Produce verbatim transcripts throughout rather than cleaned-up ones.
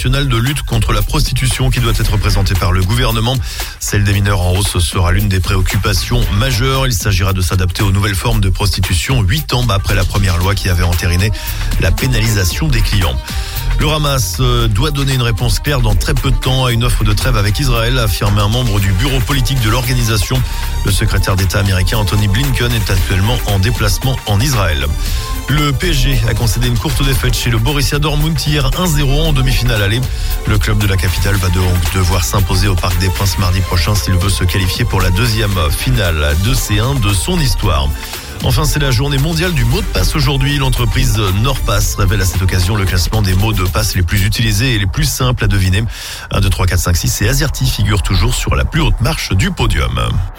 national de lutte contre la prostitution qui doit être présenté par le gouvernement. Celle des mineurs en hausse sera l'une des préoccupations majeures. Il s'agira de s'adapter aux nouvelles formes de prostitution, huit ans après la première loi qui avait entériné la pénalisation des clients. Le Hamas doit donner une réponse claire dans très peu de temps à une offre de trêve avec Israël, a affirmé un membre du bureau politique de l'organisation. Le secrétaire d'État américain Anthony Blinken est actuellement en déplacement en Israël. Le P S G a concédé une courte défaite chez le Borussia Dortmund hier un zéro en demi-finale aller. Le club de la capitale va donc devoir s'imposer au Parc des Princes mardi prochain s'il veut se qualifier pour la deuxième finale de C un de son histoire. Enfin, c'est la journée mondiale du mot de passe aujourd'hui. L'entreprise Nordpass révèle à cette occasion le classement des mots de passe les plus utilisés et les plus simples à deviner. un, deux, trois, quatre, cinq, six et Azerty figurent toujours sur la plus haute marche du podium.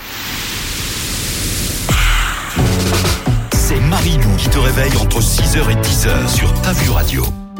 C'est Marilou qui te réveille entre six heures et dix heures sur Ta Vue Radio.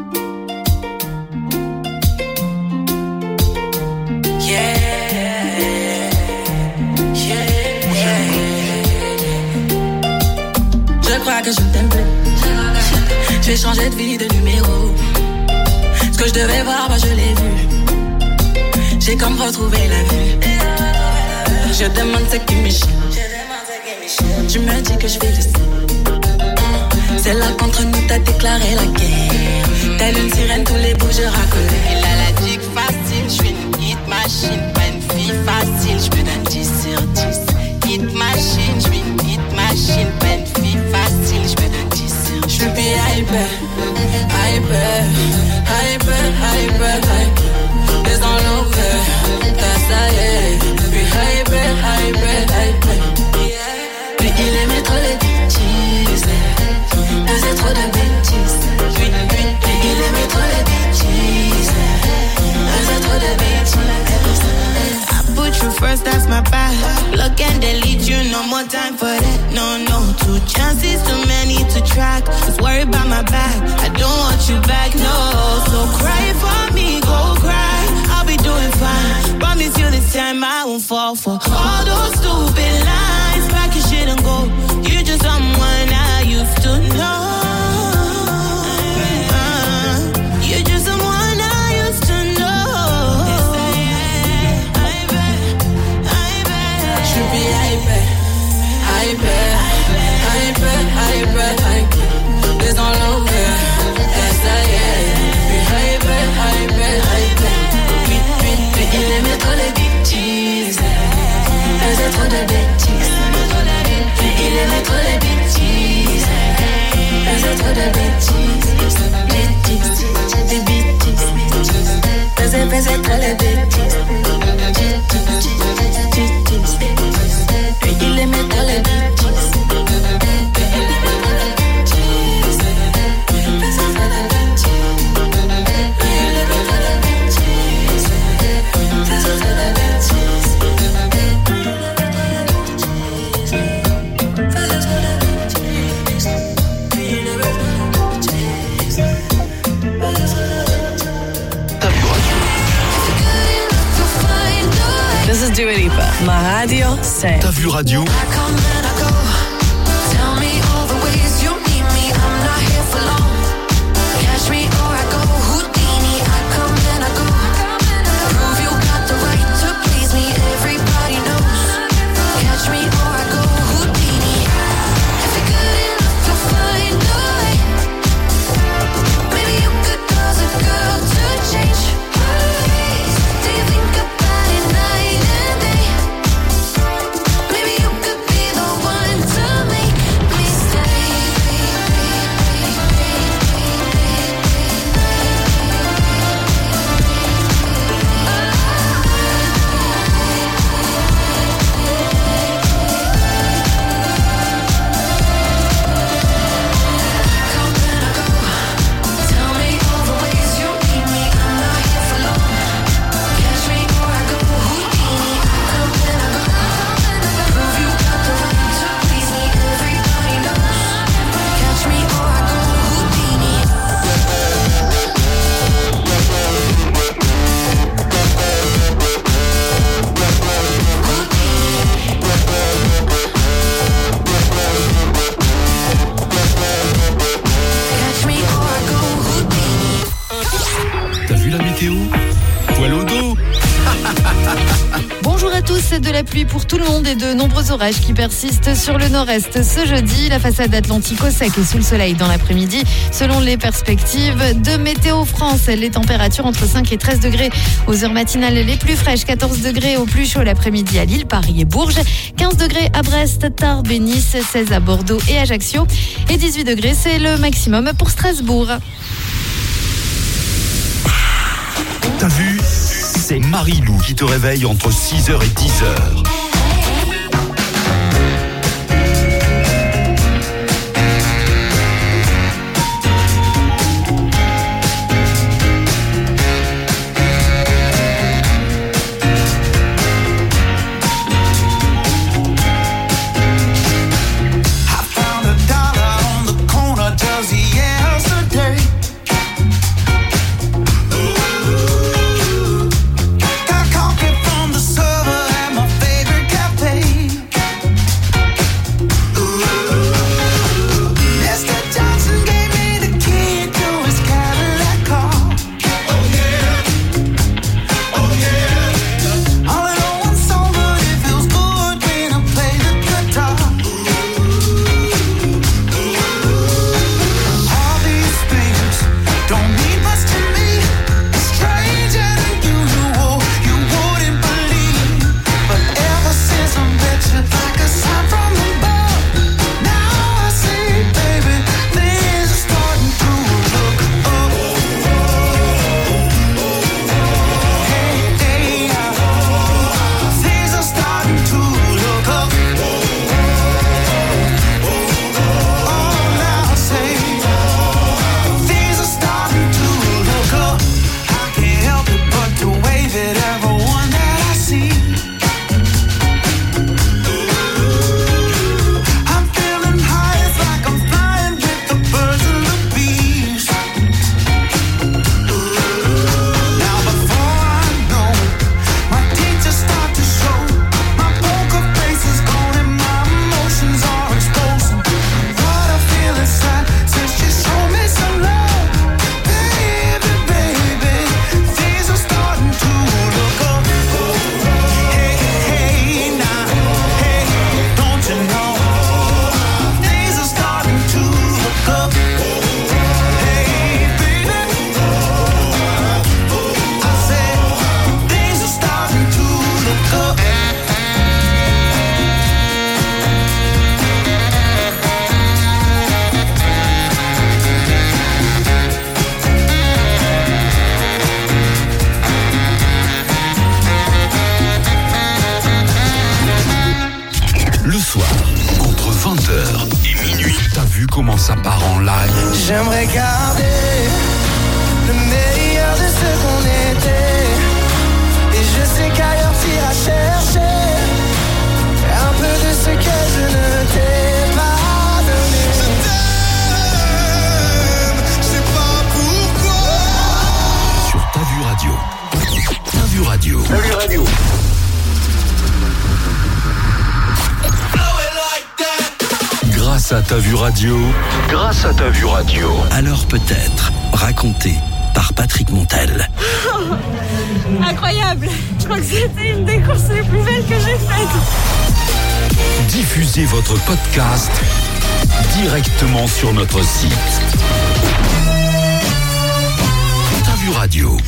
Que je t'aime plus. J'ai changé de vie, de numéro. Ce que je devais voir, bah je l'ai vu. J'ai comme retrouvé la vue. Je demande ce qui me chie. Tu me dis que je vais laisser. C'est là qu'entre nous t'as déclaré la guerre. Telle une sirène, tous les bouts je racolais. Elle a la dick facile, je suis une hit machine. Pas une fille facile, je me donne dix sur dix. Hit machine, je suis une hit machine. Pas une fille facile, je me donne dix sur dix. Je suis hyper, hyper, hyper, hyper, hyper. Les enlevés, t'as ça y est. Puis hyper, hyper, hyper. Puis il aimait trop les bêtises. Faisait trop de bêtises. Puis, puis, puis il aimait trop les bêtises. Faisait trop de bêtises. Put you first, that's my bad. Look and delete you, no more time for that. No, no, two chances, too many to track. Just worry about my back, I don't want you back, no. So cry for me, go cry. I'll be doing fine. Promise you this time I won't fall for all those stupid lies. Pack your shit and go. You're just someone I used to know. Hyper, hyper, hyper, hyper. Les enlevés, t'as ça y est. Puis hyper, hyper, hyper. Puis, puis, puis il aimait trop les bêtises. Faisait trop de bêtises. Puis il aimait trop les bêtises. Faisait trop de bêtises. Bêtises, des bêtises. Faisait, faisait trop de bêtises. Bêtises, puis il aimait trop les bêtises. This is Dua Lipa. Ma radio, c'est Ta Vue Radio. Maybe you could be the one. Poil au dos. Bonjour à tous, de la pluie pour tout le monde et de nombreux orages qui persistent sur le nord-est ce jeudi. La façade atlantique au sec et sous le soleil dans l'après-midi. Selon les perspectives de Météo France, les températures entre cinq et treize degrés aux heures matinales les plus fraîches, quatorze degrés au plus chaud l'après-midi à Lille, Paris et Bourges, quinze degrés à Brest, Tarbes et Nice, seize à Bordeaux et Ajaccio et dix-huit degrés, c'est le maximum pour Strasbourg. T'as vu? C'est Marie-Lou qui te réveille entre six heures et dix heures. J'aimerais garder le meilleur de ce qu'on était. Et je sais qu'ailleurs t'iras chercher un peu de ce que je ne t'ai pas donné. Je t'aime, je sais pas pourquoi. Sur Ta Vue Radio. Ta Vue Radio. Ta Vue Radio. Grâce à Ta Vue Radio, grâce à Ta Vue Radio, alors peut-être raconté par Patrick Montel. Oh, incroyable! Je crois que c'était une des courses les plus belles que j'ai faites. Diffusez votre podcast directement sur notre site. Ta Vue Radio.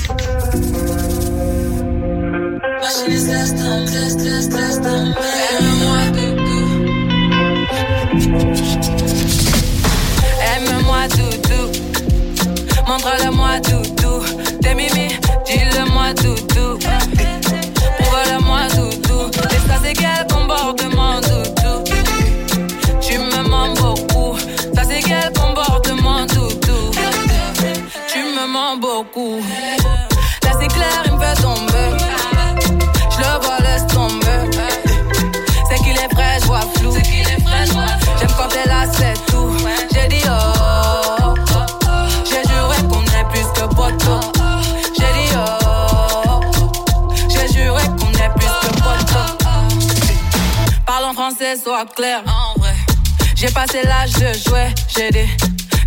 Aime-moi doudou, montre-le-moi doudou. T'es mimi, dis-le-moi doudou. Prouve-le-moi doudou. Et ça c'est quel comportement doudou. Tu me mens beaucoup. Ça c'est quel comportement doudou. Tu me mens beaucoup. Là c'est clair, il me fait tomber. Je le vois, laisse tomber. C'est qu'il est frais, je vois flou. J'aime quand t'es là, c'est tout. J'ai dit oh, oh, oh. J'ai juré qu'on est plus que poteau. J'ai dit oh, oh. J'ai juré qu'on est plus que poteau. Parle en français, sois clair. En vrai, j'ai passé l'âge de jouer. J'ai dit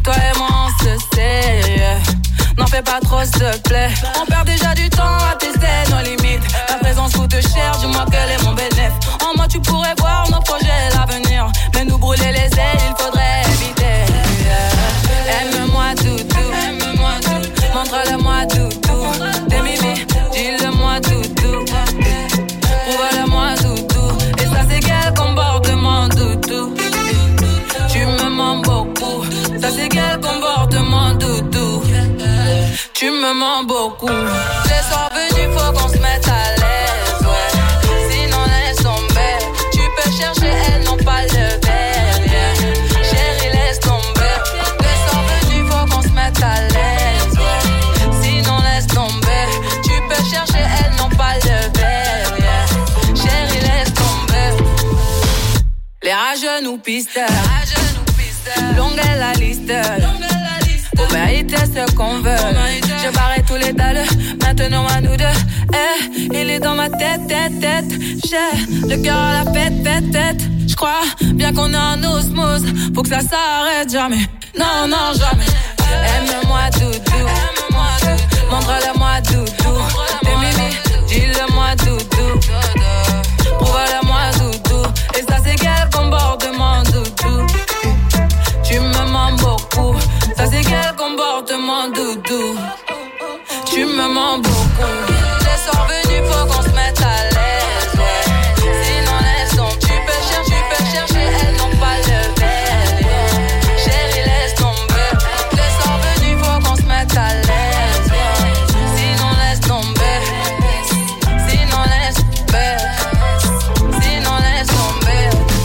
Toi et moi on se sait, yeah. N'en fais pas trop s'il te plaît. On perd déjà du temps à tester nos limites. Ta présence coûte cher, dis-moi quel est mon bénéfice. En moi tu pourrais voir nos projets et l'avenir, mais nous brûler les ailes, il faudrait éviter, yeah. Aime-moi doudou, aime-moi doudou. Montre-le-moi doudou. T'es mimi, dis-le-moi doudou. Prouve-le-moi doudou. Et ça c'est quel comportement doudou. Tu me mens beaucoup. Ça c'est quel comportement doudou. Tu me mens beaucoup. Les soirs venus, faut qu'on se mette à l'aise, ouais. Sinon laisse tomber. Tu peux chercher, elles n'ont pas le verre, yeah. Chérie, laisse tomber. Les soirs venus, faut qu'on se mette à l'aise, ouais. Sinon laisse tomber. Tu peux chercher, elles n'ont pas le verre, yeah. Chérie, laisse tomber. Les rageux nous pisteurs. Longue est la liste. Pour mériter ce qu'on veut. Je barrais tous les dalles, maintenant à nous deux. Eh, il est dans ma tête, tête, tête. J'ai le cœur à la fête, tête, tête. J'crois bien qu'on est en osmose. Faut que ça s'arrête jamais. Non, non, jamais. Aime-moi doudou. Montre-le-moi doudou. T'es mimi, dis-le-moi doudou. Prouve-le-moi doudou. Et ça c'est quel comportement doudou. Tu me mens beaucoup. Ça c'est quel comportement doudou. Tu me mens beaucoup. Les soirs venus, faut qu'on se mette à l'aise, ouais. Sinon laisse tomber. Tu peux chercher, tu peux chercher, elles n'ont pas le verre, yeah. Chérie, laisse tomber. Les soirs venus, faut qu'on se mette à l'aise, ouais. Sinon laisse tomber. Sinon laisse tomber. Sinon laisse tomber.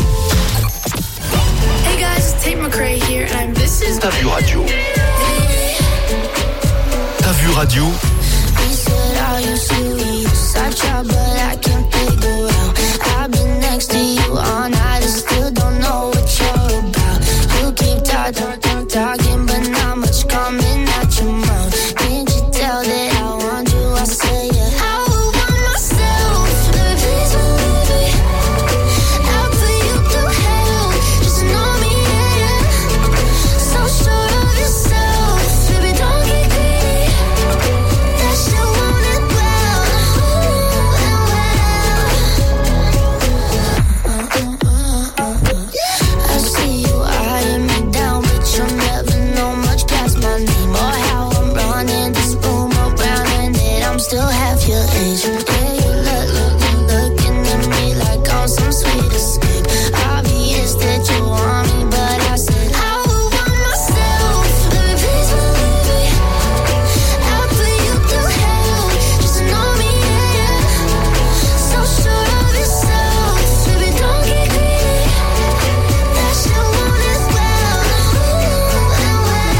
Hey guys, it's Tate McRae here, and I'm this is T'as vu radio. T'as vu radio. He said, are you serious? I tried, but I can't figure out. I've been next to you all night and still don't know what you're about. You keep talking, talking, but not much coming out your mouth. Can't you tell that I want you? I say yeah. I would want myself, baby, please believe me. I'll put you through hell, just know me, yeah, yeah. So sure of yourself, baby, don't get greedy. That shit won't end well, ooh, and well. I see you eyeing me down, but you'll never know much past my name or how I'm running this room around, and that I'm still half your age. Yeah, you look, look, look, looking at me like I'm some sweet escape. Obvious that you want me, but I said I would want myself, baby, please believe me. I'll put you through hell, just know me, yeah, yeah. So sure of yourself, baby, don't get greedy. That shit won't end well, ooh, and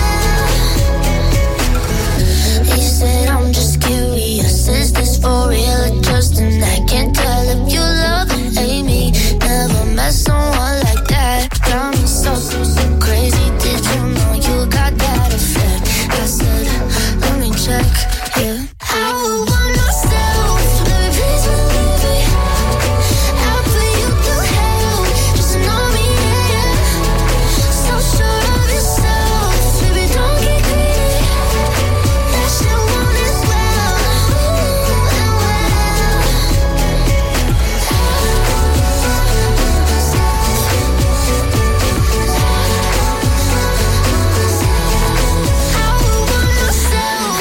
well. He said I'm just curious, is this for real or just an act? Can't tell if you love or hate me. Never met someone like that. Got me so, so, so crazy. Did you know you got that effect? I said, let me check, yeah. I would want myself, baby, please believe me. I'll put you through hell, just know me, yeah, yeah. So sure of yourself, baby, don't get greedy. That shit won't end well, ooh, and well. I would want myself.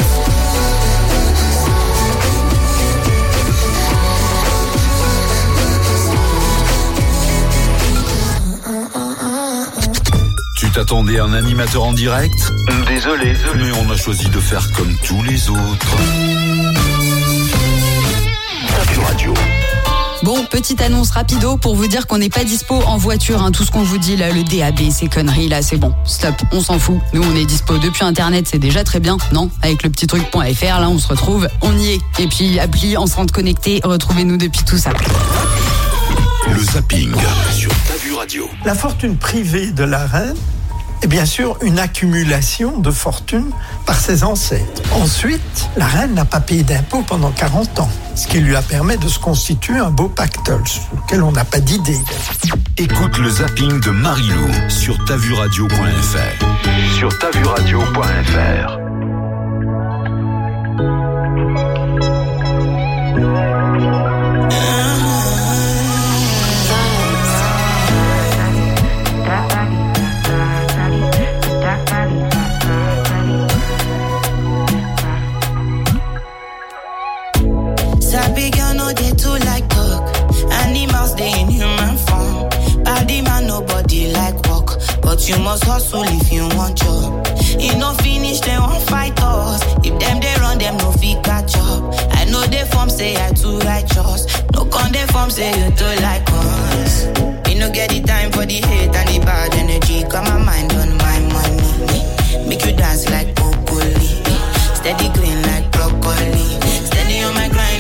Tu t'attendais à un animateur en direct? Désolé, mais on a choisi de faire comme tous les autres. T'as vu radio. Bon, petite annonce rapido pour vous dire qu'on n'est pas dispo en voiture, hein. Tout ce qu'on vous dit là, le D A B, ces conneries là, c'est bon, stop, on s'en fout. Nous on est dispo depuis internet, c'est déjà très bien, non? Avec le petit truc .fr là, on se retrouve, on y est. Et puis appli, enceinte connectée, retrouvez-nous depuis tout ça. Le zapping sur T'as vu radio. La fortune privée de la reine et bien sûr une accumulation de fortune par ses ancêtres. Ensuite, la reine n'a pas payé d'impôts pendant quarante ans, ce qui lui a permis de se constituer un beau pactole sur lequel on n'a pas d'idée. Écoute le zapping de Marilou sur tavuradio point f r. Sur tavuradio point f r. Sabi girl no dey too like talk. Animals dey in human form. Body man nobody like walk, but you must hustle if you want job. You no finish they won't fight us. If them they run them no fit catch up. I know they form say I too righteous. No con they form say you too like us. You no get the time for the hate and the bad energy. Got my mind on my money. Make you dance like broccoli. Steady green like broccoli. Steady on my grind.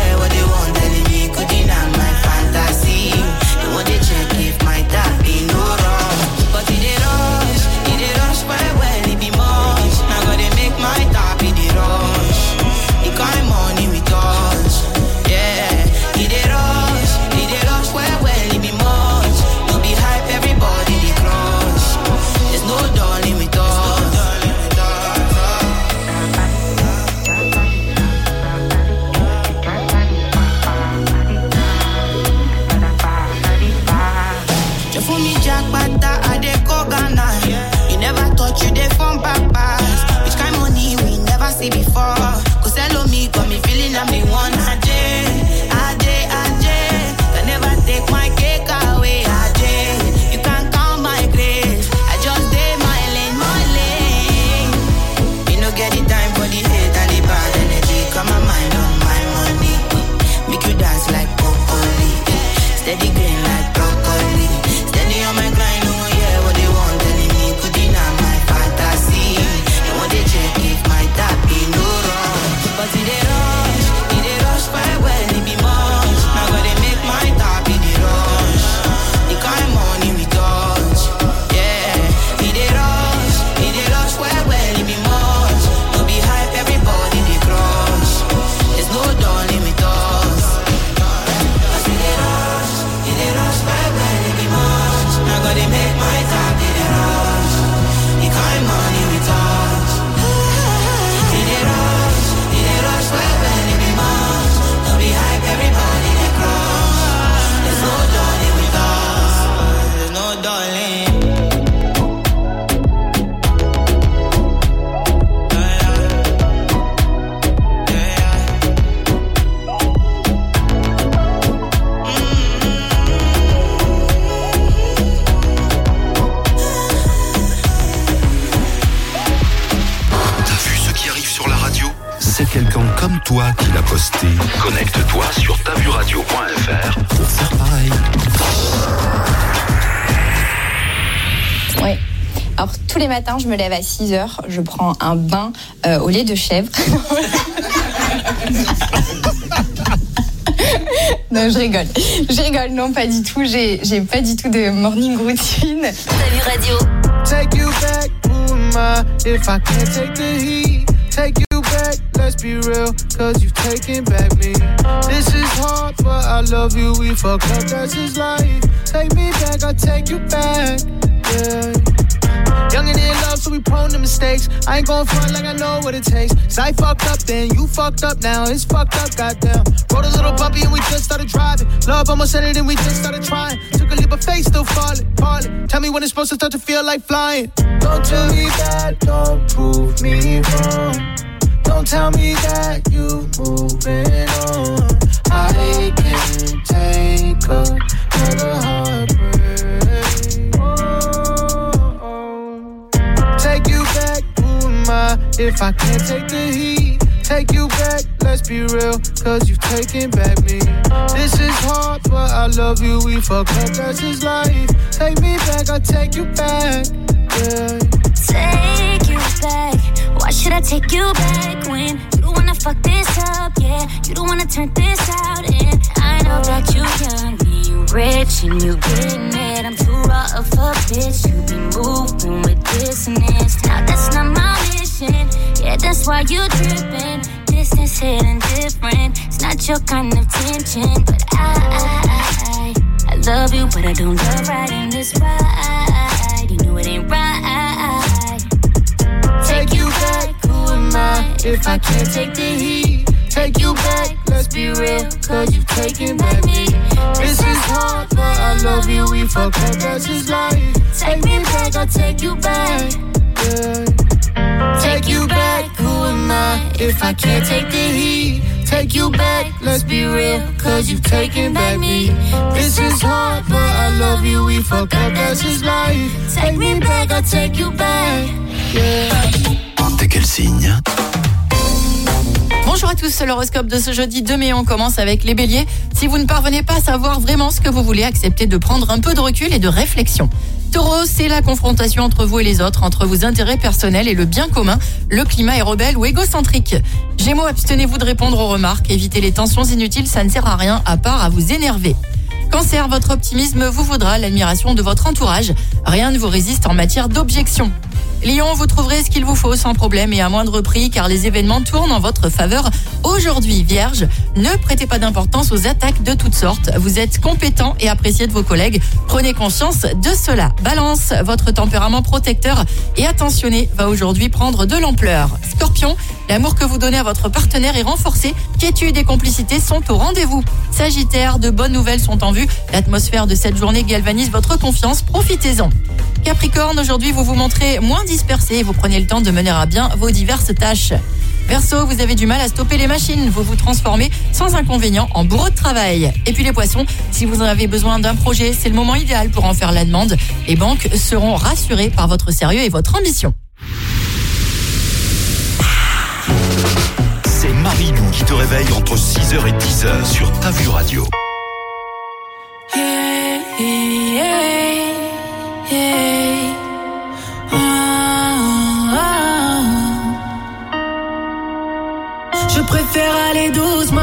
Before, cause hello me, got me feeling I'm the one. Ajay, Ajay, Ajay, can never take my cake away. Ajay, you can't count my grace. I just did my lane, my lane. You no get the time for the hate and the bad energy. Got my mind on my money. Make you dance like broccoli. Steady green like broccoli. Steady on my grind, oh yeah, what they want telling me. Could deny my fantasy. They want to check if my tap no wrong, but it dey rush, it dey rush by well, it be much. Now gotta make my top in the rush. The kind of money we touch, yeah. It dey rush, it dey rush well, well, it be much. No be hype, everybody dey crush. There's no darling with us. Cause it dey rush, it dey rush by well, it be much. Now gotta make my top in the rush. The kind of money we touch. C'est quelqu'un comme toi qui l'a posté. Connecte-toi sur tavuradio point f r pour faire pareil. Oui. Alors, tous les matins, je me lève à six heures. Je prends un bain euh, au lait de chèvre. Non, je rigole. Je rigole, non, pas du tout. J'ai, j'ai pas du tout de morning routine. Tavu Radio. Take you back, ooh, my, if I can't take the heat. Take you back, let's be real, cause you've taken back me. This is hard, but I love you, we fuck up, that's his life. Take me back, I'll take you back, yeah. Young and in love, so we prone to mistakes. I ain't gon' front like I know what it takes. Cause I fucked up then, you fucked up now, it's fucked up, goddamn. Rode a little puppy and we just started driving. Love almost said it and we just started trying. Took a leap of faith, still falling, falling. Tell me when it's supposed to start to feel like flying. Don't tell me that, don't prove me wrong. Don't tell me that you moving on. I can't take another heartbreak. Oh, oh. Take you back, ooh, my, if I can't take the heat. Take you back, let's be real, cause you've taken back me. This is hard, but I love you, we fuck up, that's his life. Take me back, I'll take you back, yeah. Take you back, why should I take you back when you don't wanna fuck this up, yeah. You don't wanna turn this out, and I know that you young, you rich, and you getting it. I'm too raw of a bitch, you be moving with That's why you tripping. Distance hitting different. It's not your kind of tension, but I, I, I, I love you, but I don't love riding this ride. You know it ain't right. Take you back, who am I if I can't take the heat? Take you back, let's be real, cause you've taken back me. This is hard, but I love you, we fuck up, that's just life. Take me back, I'll take you back, yeah. Take you back, who am I if I can't take the heat? Take you back, let's be real, cause you've taken back me. This is hard, but I love you, we fuck up, that's just life. Take me back, I'll take you back, yeah. T'es quel signe? Bonjour à tous, l'horoscope de ce jeudi deux mai, on commence avec les béliers. Si vous ne parvenez pas à savoir vraiment ce que vous voulez, acceptez de prendre un peu de recul et de réflexion. Taureau, c'est la confrontation entre vous et les autres, entre vos intérêts personnels et le bien commun. Le climat est rebelle ou égocentrique. Gémeaux, abstenez-vous de répondre aux remarques, évitez les tensions inutiles, ça ne sert à rien à part à vous énerver. Cancer, votre optimisme vous vaudra l'admiration de votre entourage. Rien ne vous résiste en matière d'objection. Lion, vous trouverez ce qu'il vous faut sans problème et à moindre prix car les événements tournent en votre faveur. Aujourd'hui, Vierge, ne prêtez pas d'importance aux attaques de toutes sortes. Vous êtes compétent et apprécié de vos collègues. Prenez conscience de cela. Balance, votre tempérament protecteur et attentionné va aujourd'hui prendre de l'ampleur. Scorpion, l'amour que vous donnez à votre partenaire est renforcé. Quiétude et complicité sont au rendez-vous. Sagittaire, de bonnes nouvelles sont en vue. L'atmosphère de cette journée galvanise votre confiance. Profitez-en. Capricorne, aujourd'hui vous vous montrez moins dispersé et vous prenez le temps de mener à bien vos diverses tâches. Verseau, vous avez du mal à stopper les machines, vous vous transformez sans inconvénient en bourreau de travail. Et puis les poissons, si vous en avez besoin d'un projet, c'est le moment idéal pour en faire la demande. Les banques seront rassurées par votre sérieux et votre ambition. C'est Marilou qui te réveille entre six heures et dix heures sur Ta Vue Radio. Yeah, yeah, yeah. Oh, oh. Je préfère aller doucement.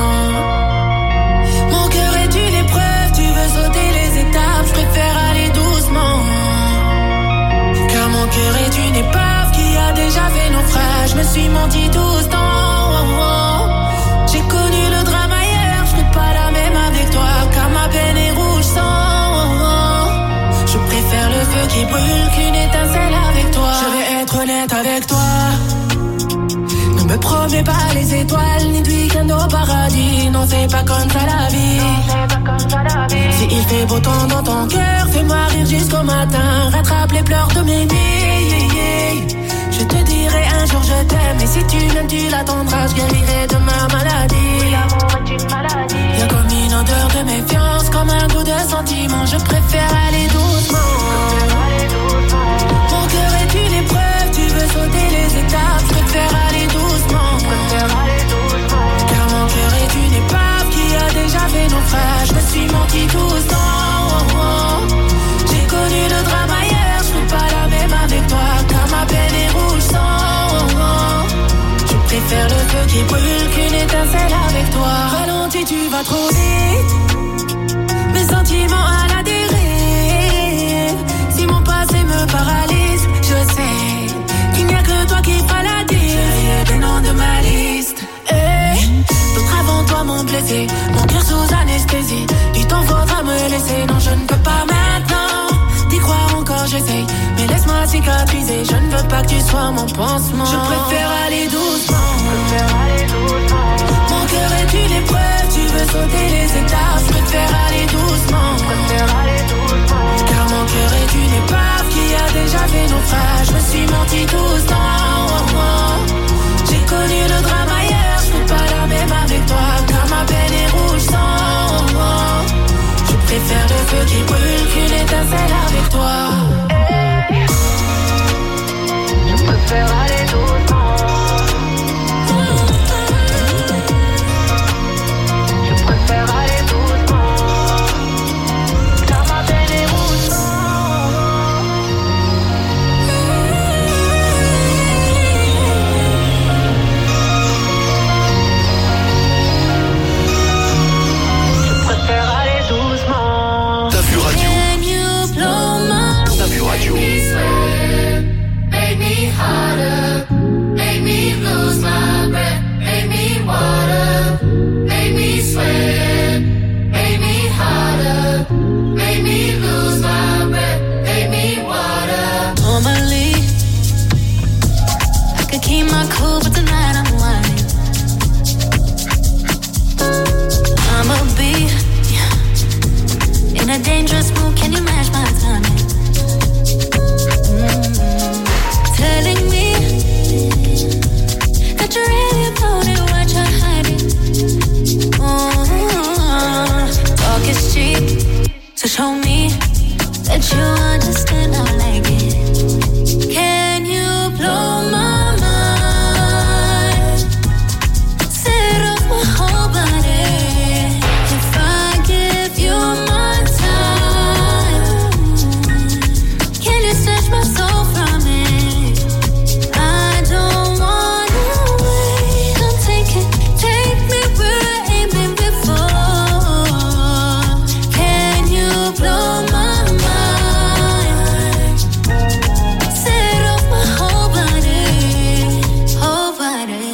Mon cœur est une épreuve, tu veux sauter les étapes. Je préfère aller doucement. Car mon cœur est une épave qui a déjà fait naufrage. Je me suis menti tout ce temps. Oh, oh. J'ai connu le drame ailleurs, je ferai pas la même avec toi. Car ma peine est rouge sang. Oh, oh. Je préfère le feu qui brûle qu'une étincelle avec toi. Je vais être honnête avec toi. Ne me promets pas les étoiles ni de week-end au paradis. Non, c'est pas comme ça la vie. Si il fait beau temps dans ton cœur, fais-moi rire jusqu'au matin. Rattrape les pleurs de mes nuits. Je te dirai un jour je t'aime. Et si tu m'aimes tu l'attendras. Je guérirai de ma maladie. Y'a comme une odeur de méfiance, comme un goût de sentiment. Je préfère aller doucement. Mon cœur est une épreuve, tu veux sauter les étapes. Je préfère aller doucement. Car mon cœur est une épave qui a déjà fait naufrage. Je me suis menti tout ce temps. Oh, oh. J'ai connu le drame ailleurs, je ferai pas la même avec toi. Car ma peine est rouge sang. Oh, oh. Je préfère le feu qui brûle qu'une étincelle avec toi. Ralentis, tu vas trop vite. Mes sentiments à la dérive. Si mon passé me paralyse, je sais qu'il n'y a que toi qui feras la diff. J'ai des noms de ma liste. Hey, d'autres avant toi m'ont blessé. Mon cœur sous anesthésie. Du temps faudra me laisser. Non, je ne peux pas maintenant. D'y croire encore, j'essaye. Mais laisse-moi cicatriser. Je ne veux pas que tu sois mon pansement. Je préfère aller doucement. Mon cœur est une épreuve. Tu veux sauter les étapes. Je préfère aller doucement. Car mon cœur est une épave qui a déjà fait naufrage. Je me suis menti tout ce temps. Oh, oh. J'ai connu le drame ailleurs, je ferai pas la même avec toi. Car ma peine est rouge sang. Oh, oh. Je préfère le feu qui brûle qu'une étincelle avec toi. Je préfère aller doucement. Je préfère aller doucement. show me that you understand I like it. Can you blow my mind? Set off my whole body. If I give you my time, can you snatch my soul from it? I don't wanna wait. Come take it, take me where I ain't been before. Can you blow my mind? Set off my whole body, whole body.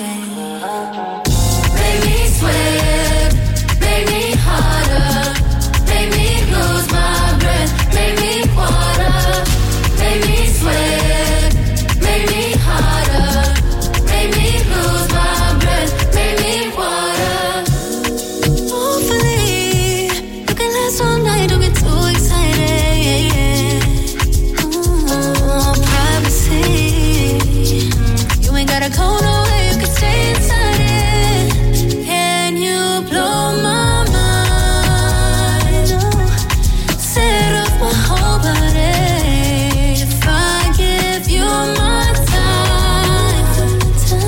Make me sweat, make me harder, make me lose my breath, make me water, make me sweat, make me harder, make me lose my breath, make me water. Hopefully, you can last all night, don't get too excited. Ooh, privacy. You ain't gotta go nowhere, you can stay inside it. Can you blow my mind? Oh, set off my whole body. If I give you my time,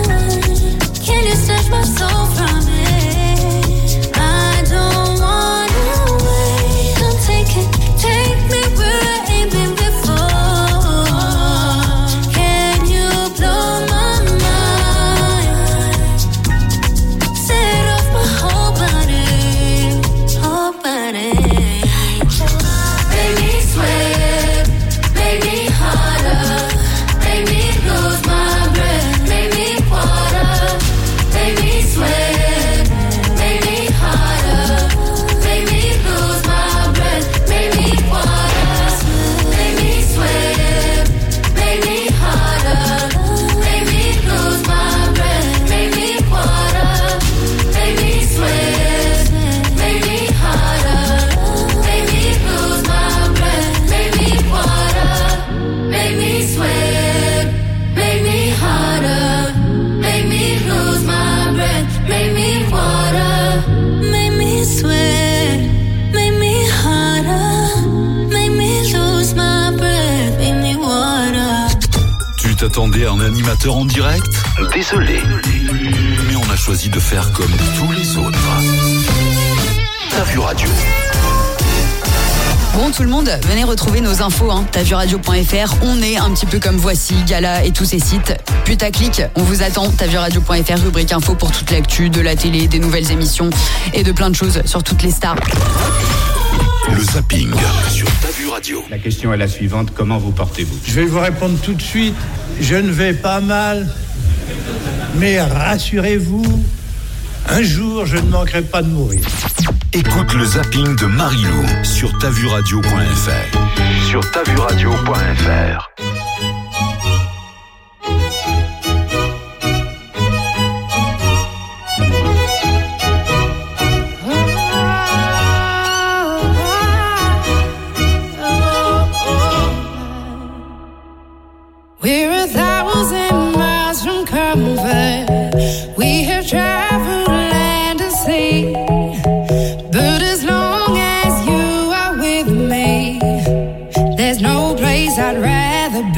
can you snatch my soul from it? I don't wanna wait. Come take it, take me where I ain't been before. Can you blow my mind? Set off my whole body, whole body. Make me sweat, make me harder, make me lose my breath, make me water, make me sweat, make me harder, make me lose my breath, make me water, make me sweat, make me harder, make me lose my breath, make me water, make me sweat, make me harder, make me lose my breath, make me water, make me sweat, make me harder, make me lose my breath, make me water, make me sweat, make me harder, make me lose my breath, make me water. Tu t'attendais à un animateur en direct ? Désolé. Mais on a choisi de faire comme tous les autres. T'as vu radio ? Bon tout le monde, venez retrouver nos infos, hein. t'as vu radio point f r, on est un petit peu comme Voici, Gala et tous ces sites. Putaclic, on vous attend, t'as vu radio point f r, rubrique info pour toute l'actu, de la télé, des nouvelles émissions et de plein de choses sur toutes les stars. Le zapping sur T'as vu radio. La question est la suivante, comment vous portez-vous ? Je vais vous répondre tout de suite. Je ne vais pas mal, mais rassurez-vous, un jour, je ne manquerai pas de mourir. Écoute le zapping de Marilou sur t'as vu radio point f r. Sur t'as vu radio point f r. We're a thousand miles from comfort. We have traveled land and sea. But as long as you are with me, there's no place I'd rather be.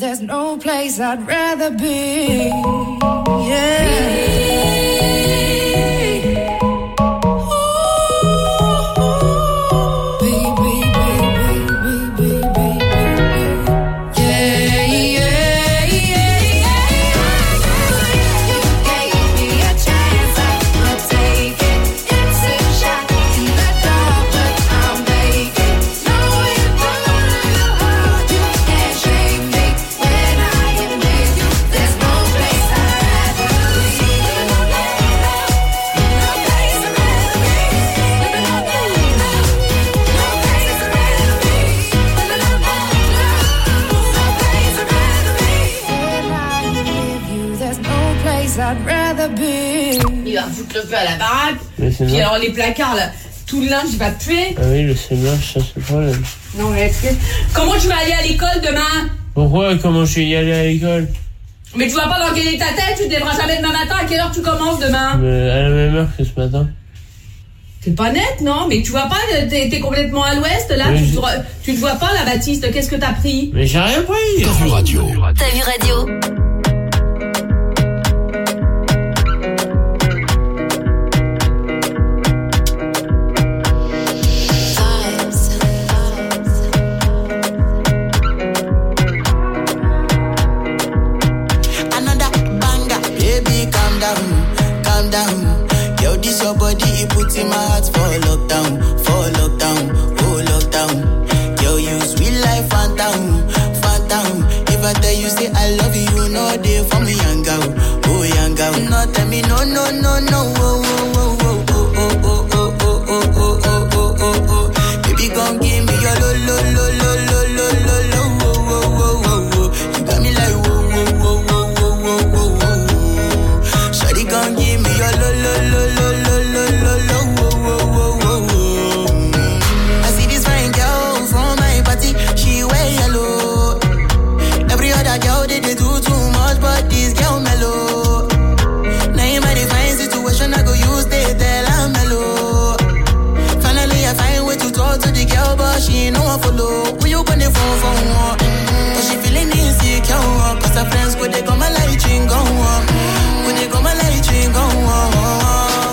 there's no place I'd rather be. Yeah. Il va foutre le feu à la baraque. Mais c'est Puis bien. alors les placards là, tout le linge il va puer. Ah oui, le sénage, ça c'est le problème. Non mais est-ce que... Comment tu vas aller à l'école demain? Pourquoi? Comment je vais y aller à l'école? Mais tu vois pas dans quel état t'es, tu te lèveras jamais demain matin. À quelle heure tu commences demain? Mais à la même heure que ce matin. C'est pas net, non? Mais tu vois pas, t'es, t'es complètement à l'ouest là. Mais Tu j'ai- te, re- tu te vois pas là, Baptiste? Qu'est-ce que t'as pris? Mais j'ai rien pris. T'as vu radio. T'as vu radio? Another banger, baby, calm down, calm down. Yo, this your body, it puts in my heart for lockdown, for lockdown, oh lockdown. Yo, you sweet life, phantom, phantom. If I tell you say I love you, you know they for me, young girl, oh young girl. No, tell me no, no, no, no, oh, oh, oh, oh, oh, oh, oh, oh, oh, oh, oh, oh, oh, oh. Baby, gon' give me your lo, lo, lo, lo, lo, lo, lo, lo, oh, oh, oh, oh, oh. You got me like whoa, whoa, whoa, whoa, whoa, whoa, whoa, whoa. Shawty gon' give me your lo, lo, lo, lo, lo, lo, lo, lo, whoa, whoa, whoa, whoa, whoa. I see this fine girl from my party, she wear yellow. Every other girl they, they do too much, but this girl mellow. Now in my fine situation, I go use they tell I'm mellow. Finally I find way to talk to the girl, but she ain't no one follow. Who you gonna phone for one? But she feeling insecure, cause her friends go they come my light ring go on. Go they come my light ring go on.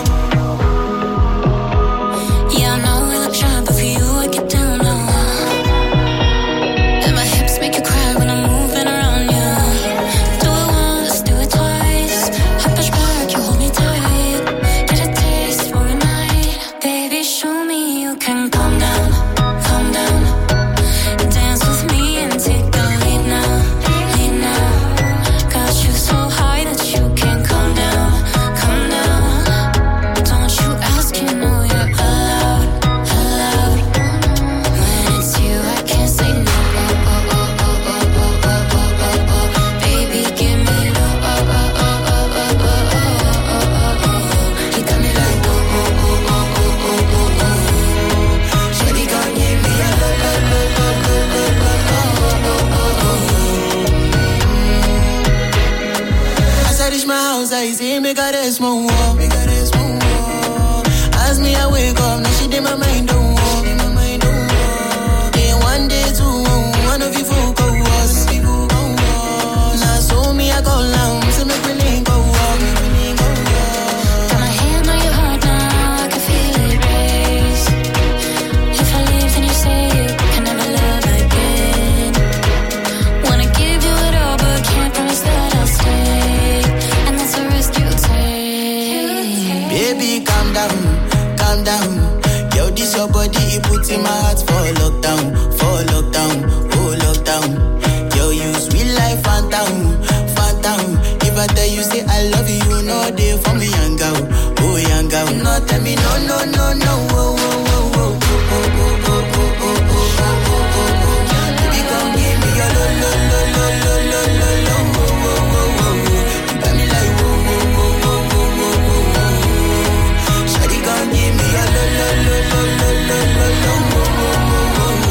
Yeah, I know we look shy, but for you I get down low. And my hips make you cry when I'm moving around you. Do it once, do it twice. I push back, you hold me tight. Get a taste for a night. Baby, show me you can calm down, calm down. Dance with me and take the lead now, lead now. Got you so high that you can't calm down, calm down. Don't you ask, you know you're allowed, allowed. When it's you, I can't say no. Oh, oh, oh, oh, oh, oh, oh, oh, oh, oh. Baby, give me low. Oh, oh, oh, oh, oh, oh, oh, oh, oh, oh. You got me like oh, oh, oh, oh, oh, oh, oh, oh. Shawty gon' give me a lo, lo, lo, lo, lo, lo, lo, oh, oh, oh, oh. As I reach my house, I see me got a small wall, me got a small wall. As me I wake up, now she did my mind don't walk, my mind don't walk. Then one day two, one of you folk go was, now so me I go down, so make me link go walk, make me link go walk. Got my hand on your heart now, I can feel it race. If I leave, then you say you can never love again. Wanna give you it all, but can't promise that I'll stay. And that's a risk you take. Baby, calm down, calm down. Yo, this your body, it puts in my heart for lockdown, for lockdown, oh lockdown. Yo, you sweet life, phantom, phantom. If I tell you say I love you, you know they for me, young girl, oh young girl. No, tell me no, no, no, no, oh, oh, oh, oh, oh, oh, oh, oh, oh, oh, oh, oh, oh. Baby, come give me your lo, lo, lo, lo, lo, lo, lo, lo, oh, oh, oh, oh, oh. You got me like whoa, whoa, whoa, whoa, whoa, whoa, whoa, whoa. Shawty gon' give me your lo, lo, lo, lo, lo, lo, lo, lo, oh, oh, oh, oh, oh.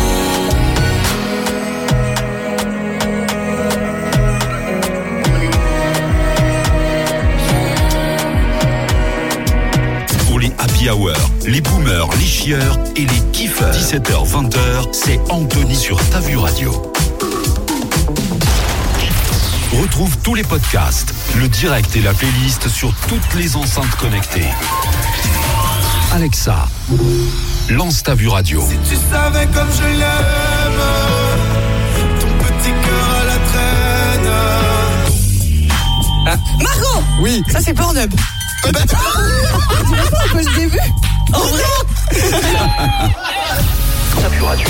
Pour les happy hour, les boomers, les chieurs et les kiffeurs. dix-sept heures vingt, c'est Anthony sur Ta Vu Radio. Retrouve tous les podcasts, le direct et la playlist sur toutes les enceintes connectées. Alexa, lance ta Vue Radio. Si tu savais comme je l'aime, ton petit cœur à la traîne. Ah. Margot. Oui. Ça c'est Pornhub. Eh ben, tu vois pas un peu le début? En vrai. Ta Vue Radio.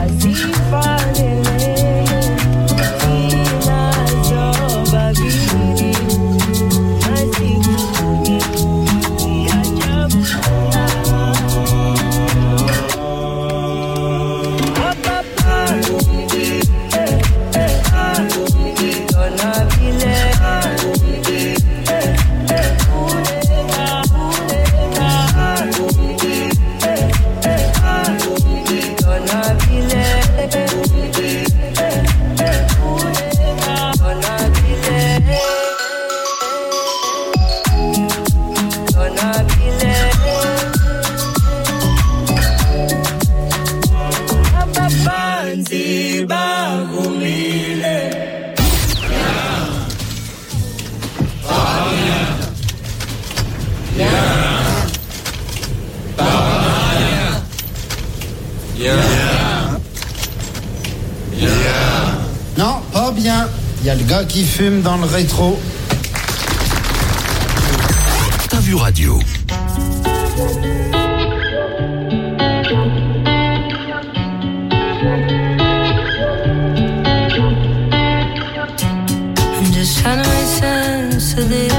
Baby bien. Il y a le gars qui fume dans le rétro. T'as vu radio. I'm just trying to make sense of this.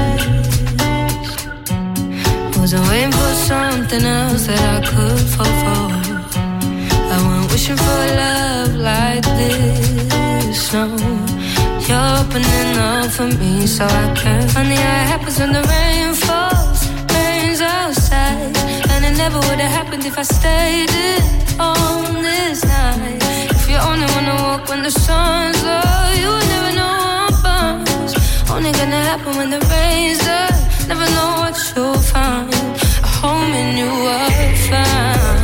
Wasn't waiting for something else that I could fall for. I went wishing for a love like this. No, you're opening up for me, so I can. Funny how it happens when the rain falls, rains outside, and it never would have happened if I stayed in on this night. If you only wanna walk when the sun's low, you would never know I'm bummed. Only gonna happen when the rain's done. Never know what you'll find. A home in you will find.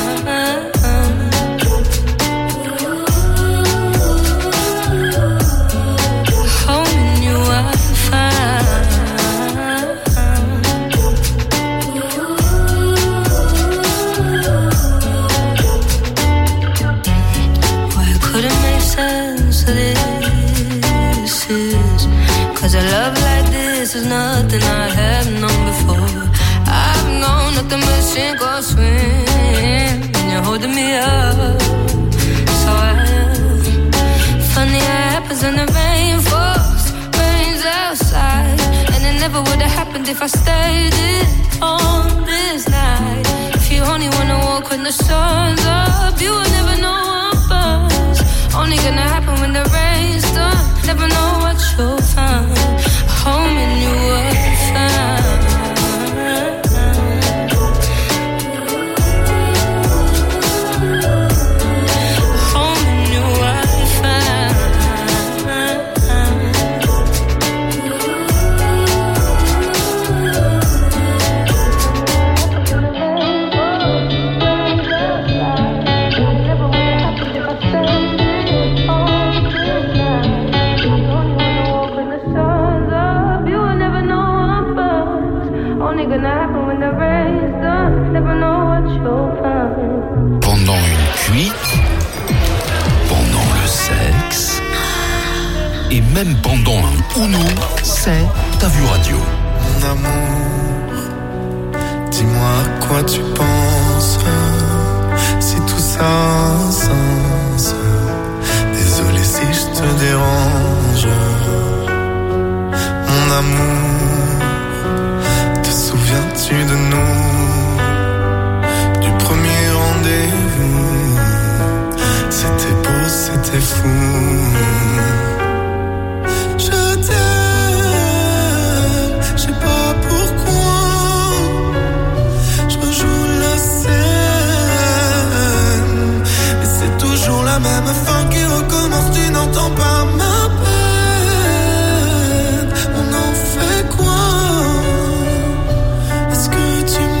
Cause a love like this is nothing I have known before. I've known nothing but sink or swim, and you're holding me up, so I am. Funny how it happens when the rain falls, rains outside, and it never would have happened if I stayed in on this night. If you only wanna walk when the sun's up, you will never know I'm buzzed. Only gonna happen when the rain's done. Never know what you'll find. A home in you will find. A home in you will find. Pendant une cuite, pendant le sexe, et même pendant un Uno, c'est T'as vu radio. Mon amour, dis-moi à quoi tu penses. Si tout ça a un sens. Désolé si je te dérange. Mon amour, te souviens-tu de nous? Rendez-vous, c'était beau, c'était fou. Je t'aime, je sais pas pourquoi. Je rejoue la scène, mais c'est toujours la même fin qui recommence. Tu n'entends pas ma peine. On en fait quoi? Est-ce que tu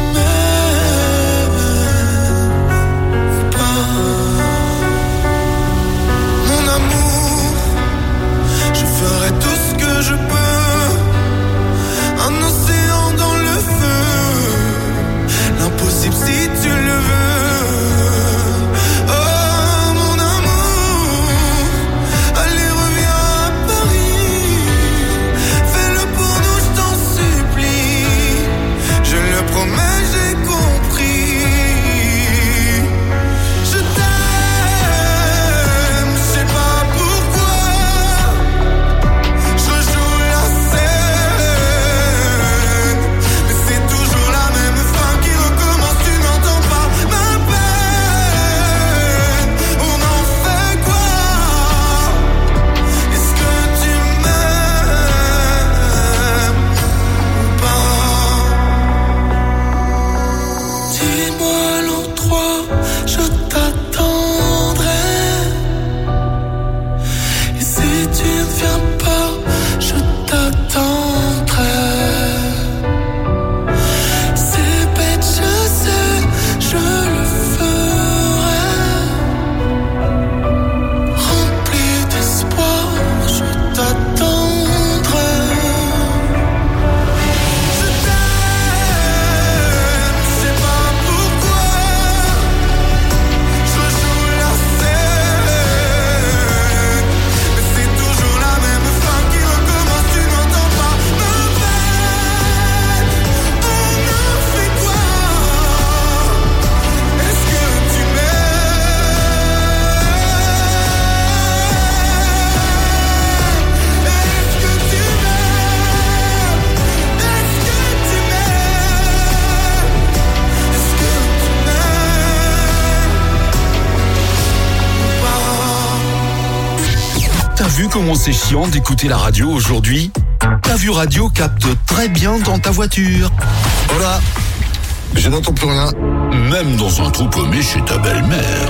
vu comment c'est chiant d'écouter la radio aujourd'hui? Ta vue radio capte très bien dans ta voiture. Voilà, je n'entends plus rien. Même dans un trou paumé chez ta belle-mère.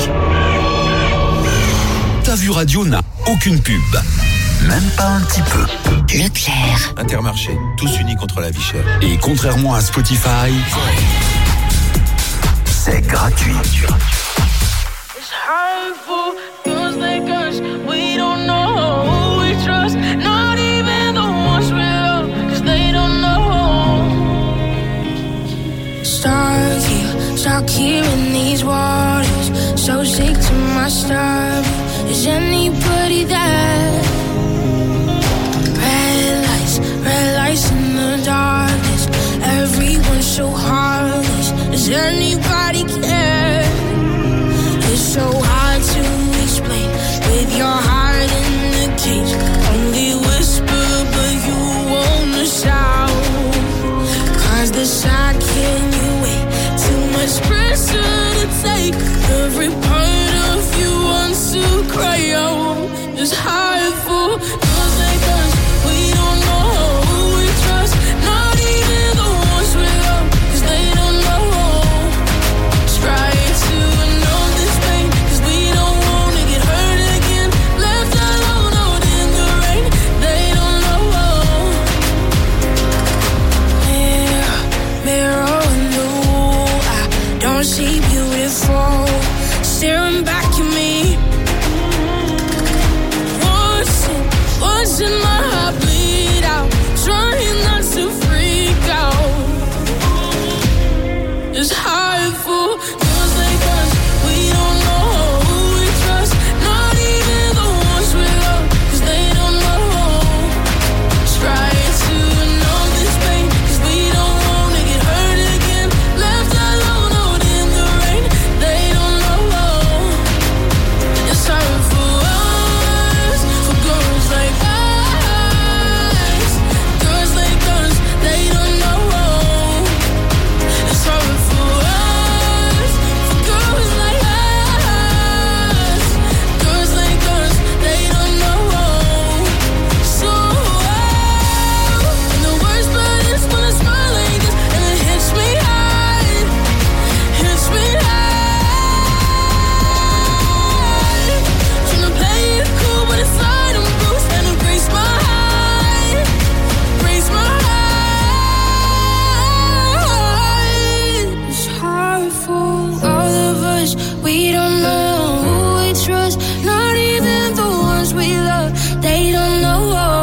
Ta vue radio n'a aucune pub. Même pas un petit peu. Leclerc. Intermarché, tous unis contre la vie chère. Et contrairement à Spotify, c'est gratuit. It's hurtful, feels like us. We don't know who we trust. Not even the ones we love, cause they don't know. Stuck here, stuck here in these waters. So sick to my stomach. Is anybody there? Red lights, red lights in the darkness. Everyone's so heartless. Does anybody care? It's so hard to explain with your heart in the cage. Only whisper, but you wanna shout. Cause the side can you wait? Too much pressure to take. Every part of you wants to cry out. It's hard for those like us. We don't know who we trust. Not even the ones we love, cause they don't know. Try to know this pain, cause we don't wanna get hurt again. Left alone out in the rain, they don't know. Mirror, mirror on the wall, I don't see beautiful staring back at me. What's in, what's in my heart bleed out, trying not to freak out. It's hard for girls like us. We don't know who we trust. Not even the ones we love, cause they don't know. Try to know this pain, cause we don't wanna get hurt again. Left alone out in the rain, they don't know. It's hard for us, for girls like us. Girls like us, they don't know. It's hard for us, for girls like us. Girls like us, they don't know. So, and the worst part is when I smile like this and it hits me hard, hits me hard. Tryna play it cool, but inside I'm bruised and it breaks my heart, breaks my heart. It's hard for all of us. We don't know who we trust. Not even the ones we love. They don't know.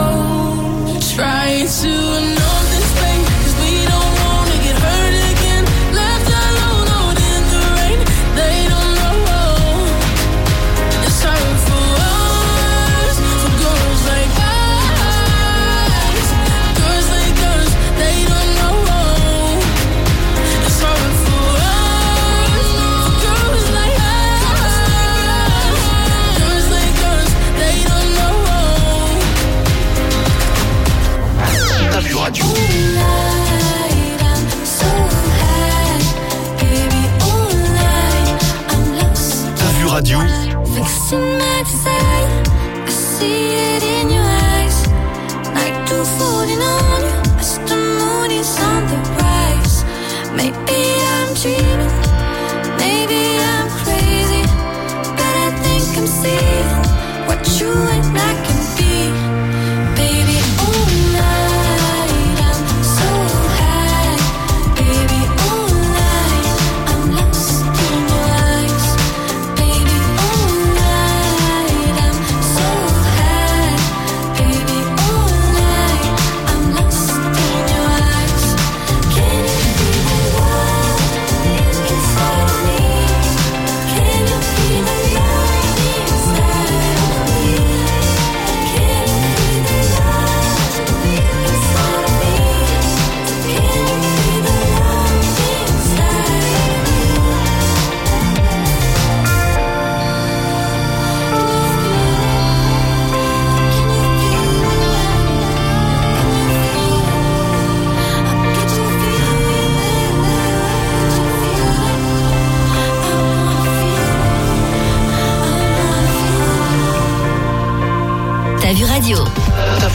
Try to know this pain, cause we don't wanna get hurt again. Left alone out in the rain, they don't know. It's hard for us, for girls like us. Girls like us, they don't know. It's hard for us, for girls like us. Girls like us, they don't know. Ta vue radio. Tonight I'm so high, baby, all night I'm lost. Ta vue radio. Fixing my desire, I see it in your eyes. Like two falling on you, as the moon is on the rise. Maybe I'm dreaming, maybe I'm crazy, but I think I'm seeing what you and I can be. Baby, all night I'm so high, baby, all night I'm lost in your eyes. Baby, all night I'm so high, baby, all night I'm lost in your eyes. Can you feel the love inside of me? Can you feel the love inside of me?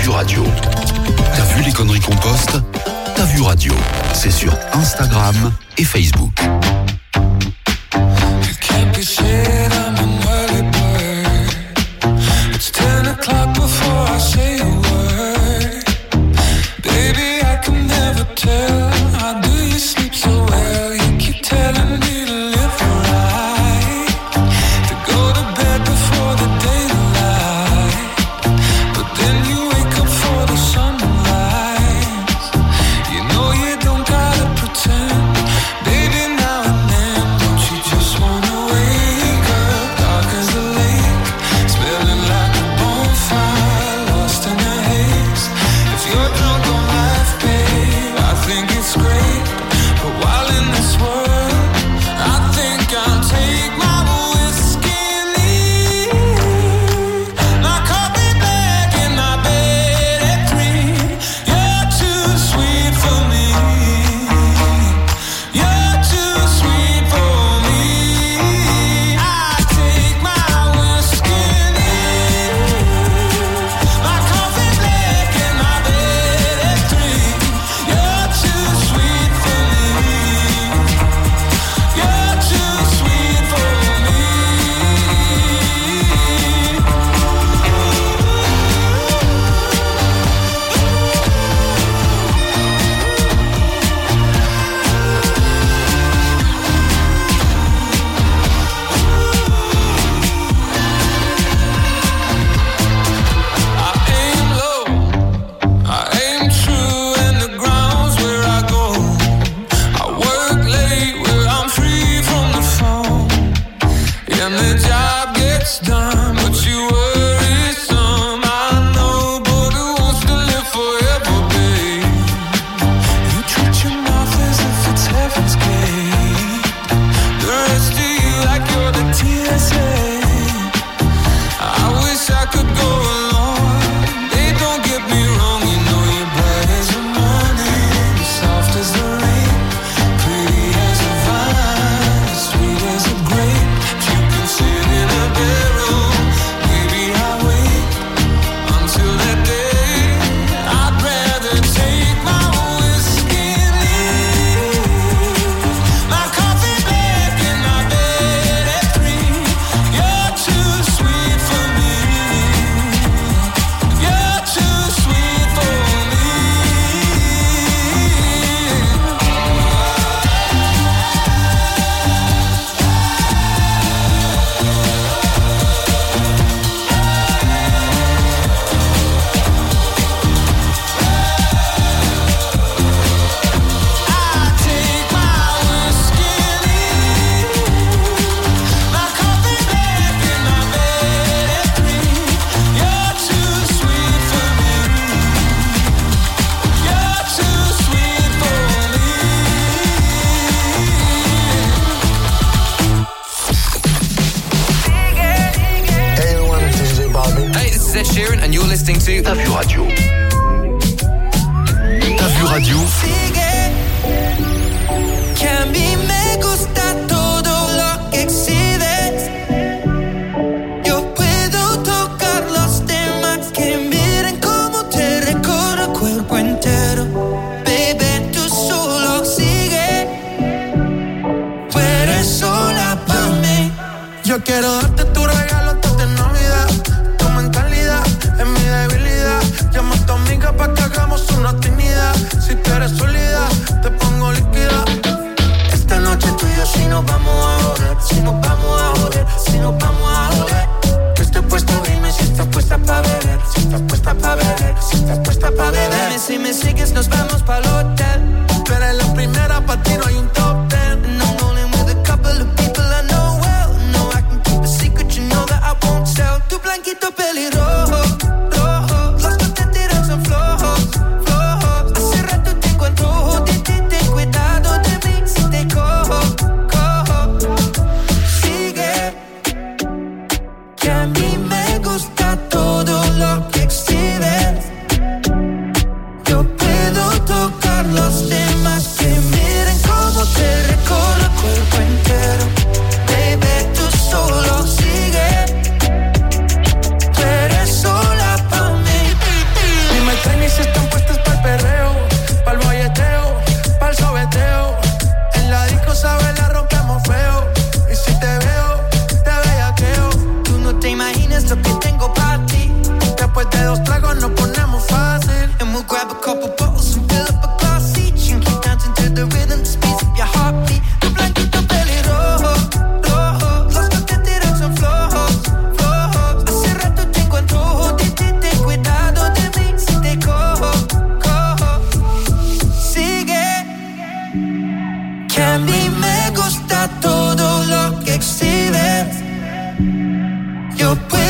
vu radio. T'as vu les conneries qu'on poste? T'as vu radio. C'est sur Instagram et Facebook. T'as vu radio. T'as vu radio. Que a mí me gusta todo lo que exhibes. Yo puedo tocar los temas que miren cómo te recorro el cuerpo entero. Baby, tú solo sigue. Tú eres sola para mí. Yo quiero darte tu regalo antes de Navidad. Toma en calidad, es mi debilidad. Llama a tu amiga pa' que hagamos una actividad. Si tú eres sólida, te pongo líquida. Esta noche tú y yo si nos vamos a joder. Si nos vamos a joder, si nos vamos a joder. Que estoy puesto, dime si estás puesta pa' beber. Si estás puesta pa' beber, si estás puesta pa' beber. Dime si me sigues, nos vamos pa'l hotel. Pero en la primera pa' ti no hay un top ten. And I'm rolling with a couple of people I know well. No, I can keep a secret, you know that I won't tell. Tu blanquito pelirrojo, rojo. Los que te tiran son flojos, flojos. Hace rato te encuentro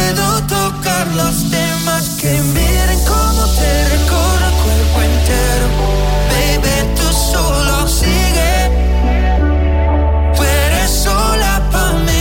puedo tocar los temas que miren cómo te recorre el cuerpo entero. Baby, tú solo sigue, tú eres sola pa' mí.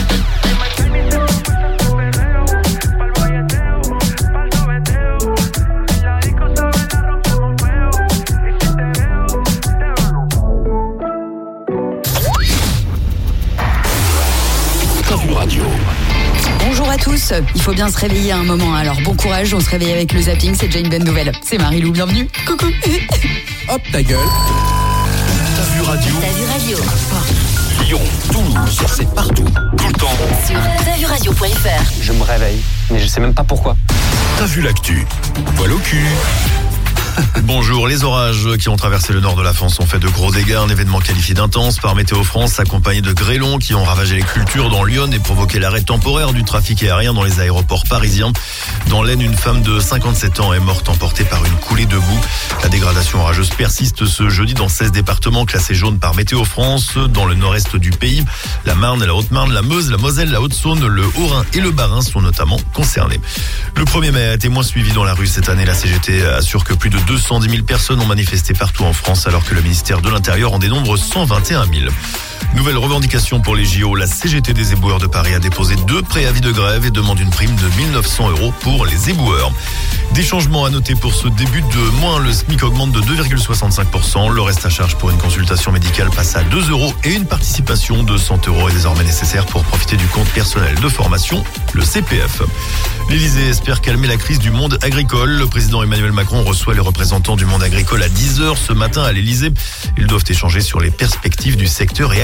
Bonjour à tous, il faut bien se réveiller à un moment, alors bon courage, on se réveille avec le zapping, c'est déjà une bonne nouvelle. C'est Marie-Lou, bienvenue, coucou. Hop ta gueule. T'as vu radio. T'as vu radio. Lyon, Toulouse, c'est partout, tout le temps. Sur t'as vu radio point f r. Je me réveille, mais je sais même pas pourquoi. T'as vu l'actu. Poil au cul. Bonjour, les orages qui ont traversé le nord de la France ont fait de gros dégâts. Un événement qualifié d'intense par Météo France, accompagné de grêlons qui ont ravagé les cultures dans l'Yonne et provoqué l'arrêt temporaire du trafic aérien dans les aéroports parisiens. Dans l'Aisne, une femme de cinquante-sept ans est morte emportée par une coulée de boue. La dégradation orageuse persiste ce jeudi dans seize départements classés jaunes par Météo France. Dans le nord-est du pays, la Marne, la Haute-Marne, la Meuse, la Moselle, la Haute-Saône, le Haut-Rhin et le Bas-Rhin sont notamment concernés. Le premier mai a été moins suivi dans la rue cette année. La C G T assure que plus de deux cent dix mille personnes ont manifesté partout en France alors que le ministère de l'Intérieur en dénombre cent vingt et un mille. Nouvelle revendication pour les J O. La C G T des éboueurs de Paris a déposé deux préavis de grève et demande une prime de mille neuf cents euros pour les éboueurs. Des changements à noter pour ce début de mois. Le SMIC augmente de deux virgule soixante-cinq pour cent. Le reste à charge pour une consultation médicale passe à deux euros et une participation de cent euros est désormais nécessaire pour profiter du compte personnel de formation, le C P F. L'Élysée espère calmer la crise du monde agricole. Le président Emmanuel Macron reçoit les représentants du monde agricole à dix heures ce matin à l'Élysée. Ils doivent échanger sur les perspectives du secteur et